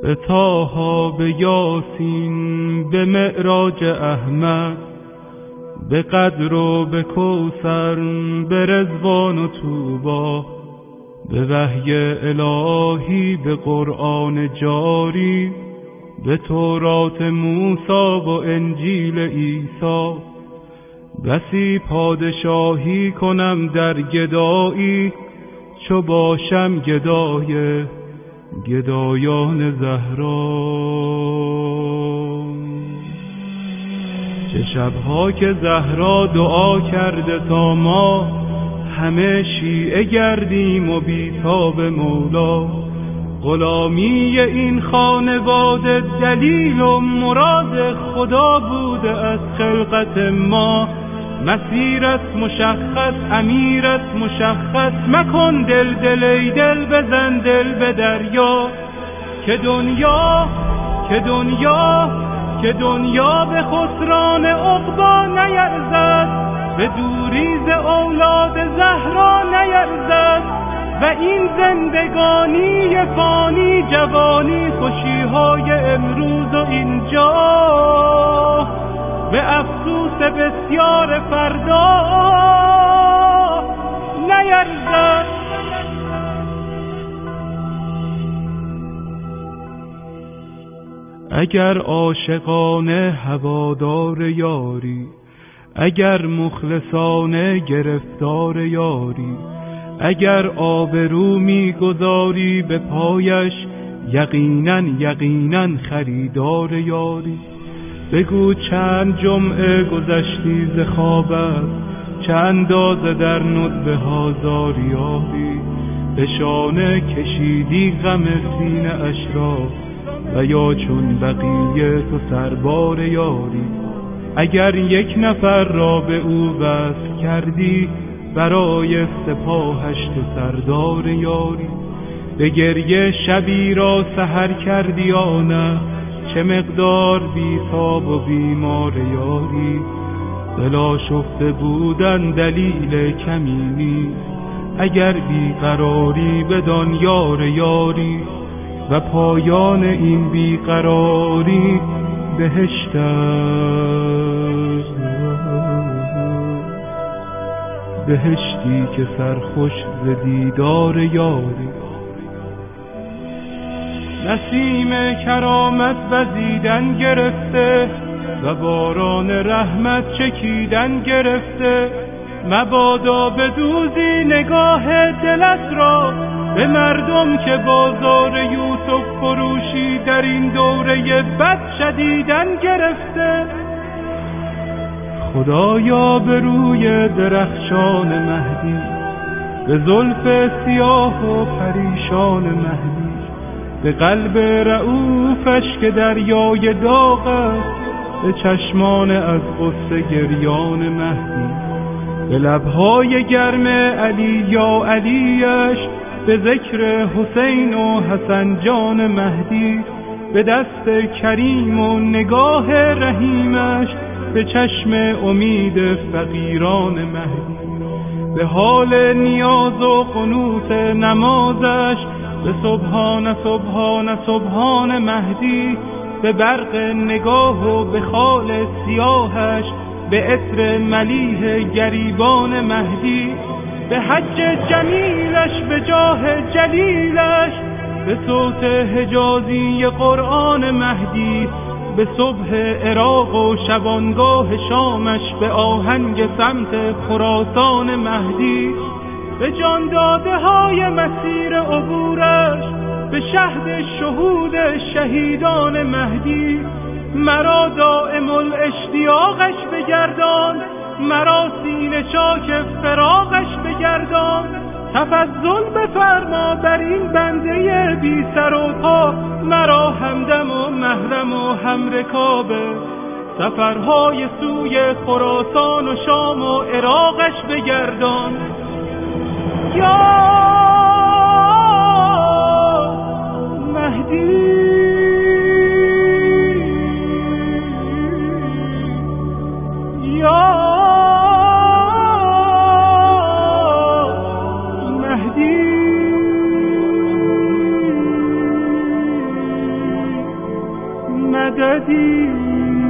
به طه، به یاسین، به معراج احمد، به قدر و به کوثر، به رضوان و طوبی، به وحی الهی، به قرآن جاری، به تورات موسی و انجیل عیسی. بسی پادشاهی کنم در گدایی، چو باشم گدای گدایان زهرا. چه شبها که زهرا دعا کرده تا ما همه شیعه گردیم و بیتاب مولا. غلامی این خانواده دلیل و مراد خدا بوده از خلقت ما. مسیرت مشخص، امیرت مشخص، مکن دل دل ای دل، بزن دل به دریا. که دنیا به خسران عقبا نیرزد، به دوریز اولاد زهرا نیرزد. و این زندگانی فانی، جوانی، خوشیهای امروز و اینجا، به افسوس بسیار فردا نیرزد. اگر عاشقانه هوادار یاری، اگر مخلصانه گرفتار یاری، اگر آبرو می‌گذاری به پایش، یقیناً خریدار یاری. بگو چند جمعه گذشتی ز خوابت، چه اندازه در ندبه ها زاریابی. به شانه کشیدی غم سینه اش را، و یا چون بقیه تو سربار یاری. اگر یک نفر را به او وصل کردی، برای سپاهش تو سردار یاری. به گریه شبی را سحر کردی یا نه، چه مقدار بیتاب و بیمار یاری. دلا شفته بودن دلیل کمی نیست، اگر بیقراری بدان یار یاری. و پایان این بیقراری بهشت است، بهشتی که سرخوش ز دیدار یاری. نسیم کرامت وزیدن گرفته، و باران رحمت چکیدن گرفته. مبادا بدوزی نگاه دلت را به مردم که بازار یوسف فروشی در این دوره بد شدیدن گرفته. خدایا به روی درخشان مهدی، به زلف سیاه و پریشان مهدی، به قلب رؤوفش که دریای داغ است، به چشمان از غصه گریان مهدی، به لبهای گرم علی یا علیش، به ذکر حسین و حسن جان مهدی، به دست کریم و نگاه رحیمش، به چشم امید فقیران مهدی، به حال نیاز و قنوت نمازش، به سبحان سبحان سبحان مهدی، به برق نگاه و به خال سیاهش، به عطر ملیح گریبان مهدی، به حج جمیلش، به جاه جلیلش، به صوت حجازی قرآن مهدی، به صبح عراق و شبانگاه شامش، به آهنگ سمت خراسان مهدی، به جان داده های مسیر عبورش، به شهد شهود شهیدان مهدی. مرا دائم الاشتیاقش بگردان، مرا سینه چاک فراقش بگردان. تفضل بفرما بر این بنده بی سر و پا، مرا همدم و محرم و همرکابه. سفرهای سوی خراسان و شام و عراقش بگردان. یا مهدی، یا مهدی. مددی